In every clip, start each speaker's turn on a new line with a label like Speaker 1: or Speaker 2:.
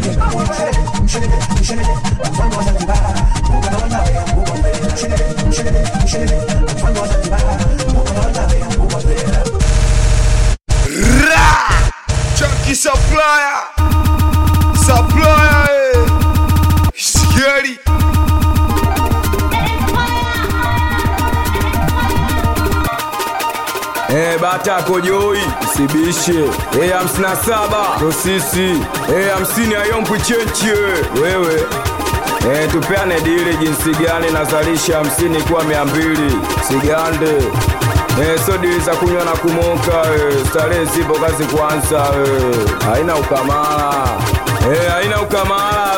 Speaker 1: Chunky supplier, scary.
Speaker 2: Bata kojoi sibishe 57 ndo sisi 50 ayompwi chenche wewe tupeane dili jinsi gani nazalisha 50 kwa 200 sigande so dili za kunywa na kumoka starehe zipo kazi kwanza haina ukamala haina ukamala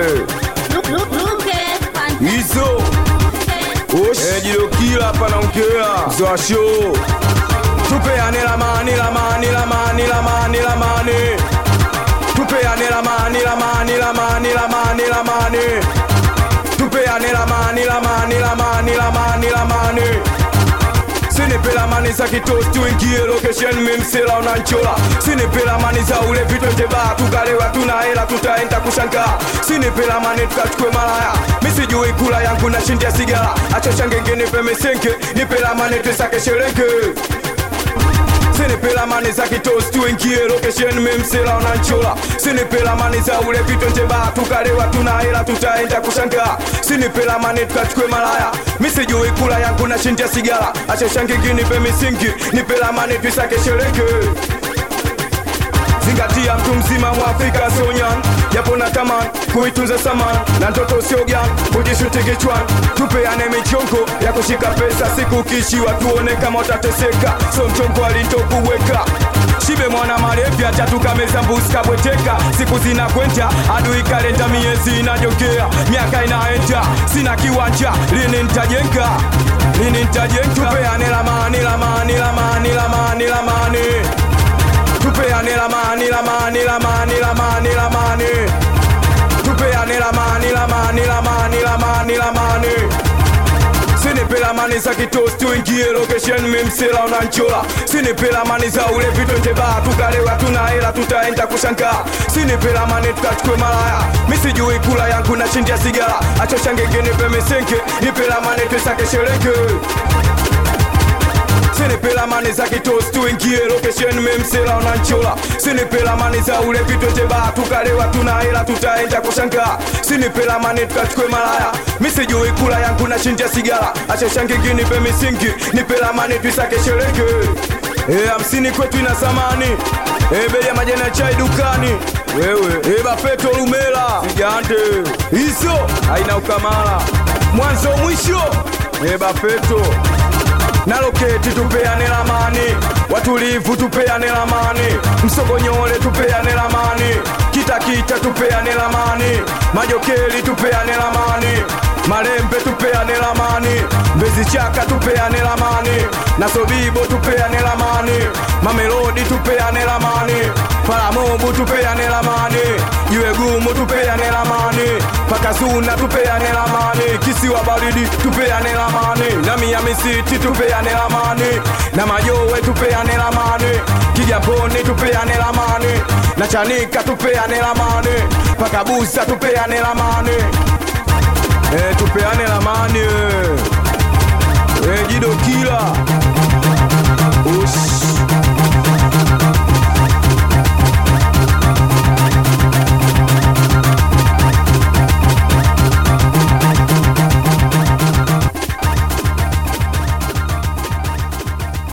Speaker 2: hizo jilo kila hapa naongea za show tupeane lamani lamani lamani lamani lamani tupeane lamani lamani lamani lamani lamani tupeane lamani lamani lamani lamani lamani sinipela mani za kitosti wengie location mimsela unanchola sinipela mani za ule vitu njeba tukalewa tunahela tutaenda kushanga sinipela mani tukachukwe malaya misijui kula yangu na shindia sigara acho shangenge nipe mesenke nipela mani tusake sherenge sinipela mani za kitosti wengie location mimsela unanchola sinipela mani za ule vitu njeba tukalewa tunahela tutaenda kushanga sinipela mani tukachukwe malaya misijui kula yangu na shindia sigara acho shangenge nipe misingi nipela mani tusake sherenge zingatia mtu mzima mwafrika sonyan japo na taman kuitunza saman na ndoto siogan kujishutege chwan tupeane michongo ya kushika pesa siku kishiwa tuone kama utateseka so mchongo alitokuweka shibe mwana marefi acha tukameza mbuzi kabweteka siku zinakwenda adui kalenda miezi inajongea miaka inaenda sina kiwanja lini nitajenga tupeane lamani lamani lamani lamani lamani tupeane lamani lamani lamani lamani lamani tupeane lamani lamani lamani lamani lamani sinipela mani za kitosti wengie location mimsela unanchola sinipela mani za ule vitu njeba tukalewa tunahela tutaenda kushanga sinipela mani tukachukwe malaya misijui kula yangu na shindia sigara acho shangenge nipe mesenke nipela mani tusake sherenge sinipela mani za kitosti wengie location mimsela unanchola sinipela mani za ule vitu njeba tukalewa tunahela tutaenda kushanga sinipela mani tukachukwe malaya misijui kula yangu na shindia sigara acha shangenge nipe misingi nipela mani tusake sherenge 50 kwetu ina samani bei ya majani ya chai dukani wewe bafeto lumela sigande hizo haina ukamala mwanzo mwisho bafeto naloketi tupeane lamani watulivu tupeane lamani msogonyole tupeane lamani kita tupeane lamani majokeli tupeane lamani malembe tupeane lamani mbezi chaka tupeane lamani nasobibo tupeane lamani mamelodi tupeane lamani paramobu tupeane lamani jiwe gumu tupeane lamani pakazuna tupeane lamani kisiwa baridi tupeane lamani na Miami City tupeane lamani na majowe tupeane lamani kijaponi tupeane lamani na Chanika tupeane lamani pakabusa tupeane lamani tupeane lamani jido kila